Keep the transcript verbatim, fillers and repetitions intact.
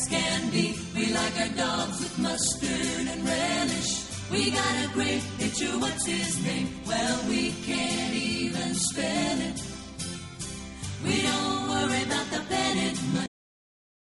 as can be. We like our dogs with mustard and relish. We got a great picture, what's his name? Well, we can't even spell it. We don't worry about the